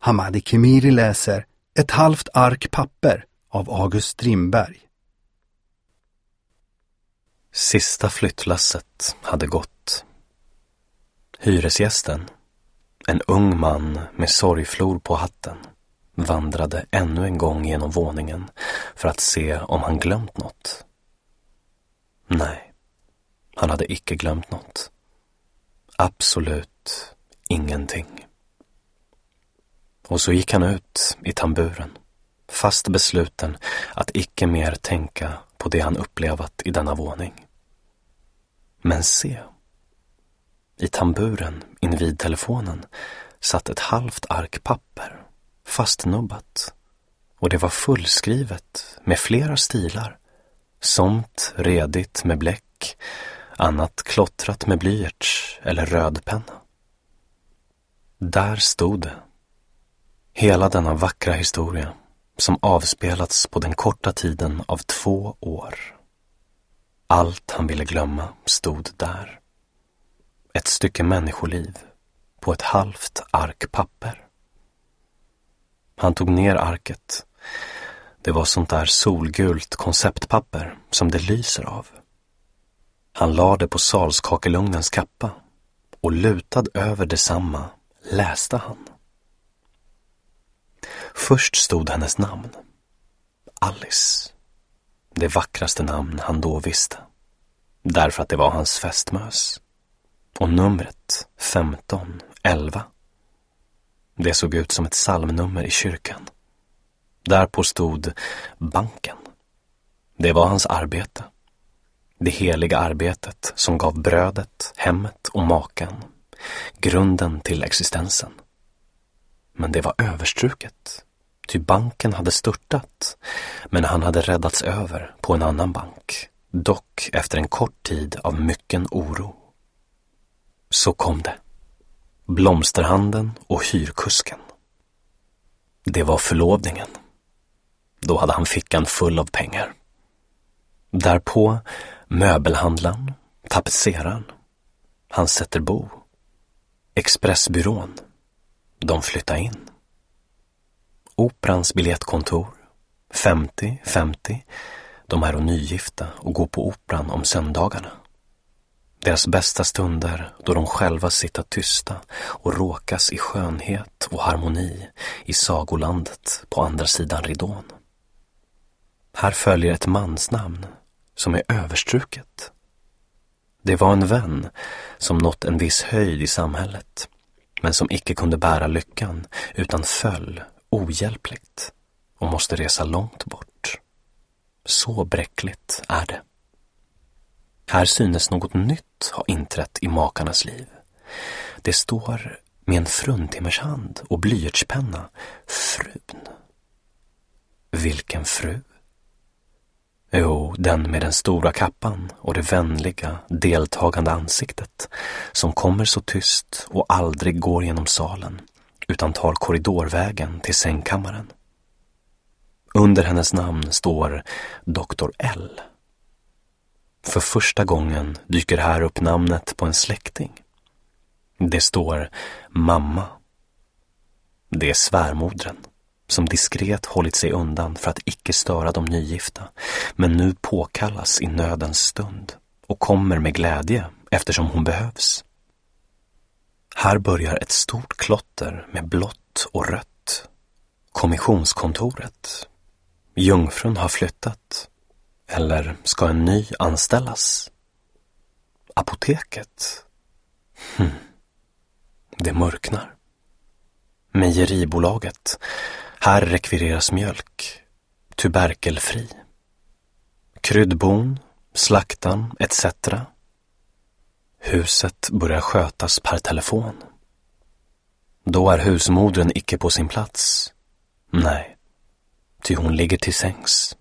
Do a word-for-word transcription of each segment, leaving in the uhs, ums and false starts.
Hamadi Kemiri läser Ett halvt ark papper av August Strindberg. Sista flyttlasset hade gått. Hyresgästen, en ung man med sorgflor på hatten, vandrade ännu en gång genom våningen för att se om han glömt något. Nej, han hade icke glömt något. Absolut ingenting. Och så gick han ut i tamburen, fast besluten att icke mer tänka på det han upplevat i denna våning. Men se, i tamburen invid telefonen satt ett halvt ark papper, fastnubbat, och det var fullskrivet med flera stilar, somt redigt med bläck, annat klottrat med blyerts eller rödpenna. Där stod det, hela denna vackra historia som avspelats på den korta tiden av två år. Allt han ville glömma stod där. Ett stycke människoliv på ett halvt ark papper. Han tog ner arket. Det var sånt där solgult konceptpapper som det lyser av. Han lade det på salskakelugnens kappa och lutad över detsamma läste han. Först stod hennes namn, Alice, det vackraste namn han då visste, därför att det var hans fästmös, och numret femton elva. Det såg ut som ett psalmnummer i kyrkan. Därpå stod banken. Det var hans arbete, det heliga arbetet som gav brödet, hemmet och maken, grunden till existensen. Men det var överstruket, ty banken hade störtat, men han hade räddats över på en annan bank, dock efter en kort tid av mycken oro. Så kom det, blomsterhandeln och hyrkusken. Det var förlovningen. Då hade han fickan full av pengar. Därpå möbelhandlaren, tapetseraren, han sätter bo, expressbyrån. De flyttade in. Operans biljettkontor, femtio femtio, de är och nygifta och går på operan om söndagarna. Deras bästa stunder då de själva sitter tysta och råkas i skönhet och harmoni i sagolandet på andra sidan ridån. Här följer ett mansnamn som är överstruket. Det var en vän som nått en viss höjd i samhället, men som icke kunde bära lyckan utan föll ohjälpligt och måste resa långt bort. Så bräckligt är det. Här synes något nytt ha inträtt i makarnas liv. Det står med en fruntimmers hand och blyertspenna, frun. Vilken fru? Jo, den med den stora kappan och det vänliga, deltagande ansiktet som kommer så tyst och aldrig går genom salen utan tar korridorvägen till sängkammaren. Under hennes namn står doktor L. För första gången dyker här upp namnet på en släkting. Det står mamma. Det är svärmodren som diskret hållit sig undan för att icke störa de nygifta, men nu påkallas i nödens stund och kommer med glädje eftersom hon behövs. Här börjar ett stort klotter med blått och rött. Kommissionskontoret. Jungfrun har flyttat. Eller ska en ny anställas? Apoteket. Hm. Det mörknar. Mejeribolaget. Här rekvireras mjölk. Tuberkelfri. Kryddbon, slaktan et cetera. Huset börjar skötas per telefon. Då är husmodern icke på sin plats. Nej, ty hon ligger till sängs.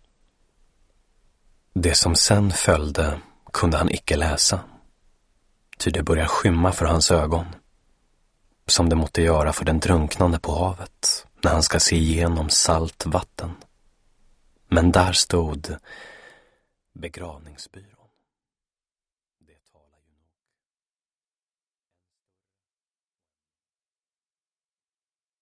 Det som sen följde kunde han icke läsa, ty det börjar skymma för hans ögon, som det måtte göra för den drunknande på havet när han ska se igenom salt vatten. Men där stod begravningsbyrån.